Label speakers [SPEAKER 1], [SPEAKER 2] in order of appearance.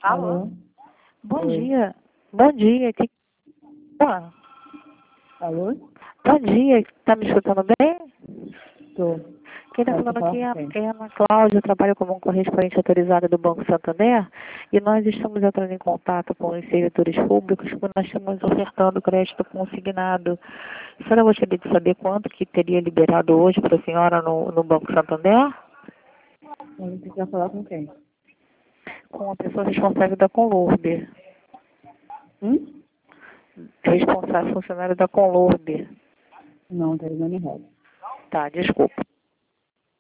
[SPEAKER 1] Alô?
[SPEAKER 2] Alô?
[SPEAKER 1] Bom
[SPEAKER 2] Oi.
[SPEAKER 1] dia. Bom dia. Ah,
[SPEAKER 2] Alô?
[SPEAKER 1] bom dia. Tá me escutando bem?
[SPEAKER 2] Tô.
[SPEAKER 1] Quem está
[SPEAKER 2] Pode
[SPEAKER 1] falando
[SPEAKER 2] falar
[SPEAKER 1] aqui é
[SPEAKER 2] com
[SPEAKER 1] a
[SPEAKER 2] quem?
[SPEAKER 1] é a Ana Cláudia, eu trabalho como correspondente autorizada do Banco Santander e nós estamos entrando em contato com os servidores públicos porque nós estamos ofertando crédito consignado. A senhora gostaria de saber quanto que teria liberado hoje para a senhora no Banco Santander?
[SPEAKER 2] Mas você quer falar com quem?
[SPEAKER 1] Com a pessoa responsável da Conlurb.
[SPEAKER 2] Hum?
[SPEAKER 1] Responsável funcionário da Conlurb.
[SPEAKER 2] Não, tá ligando errado.
[SPEAKER 1] Tá, desculpa.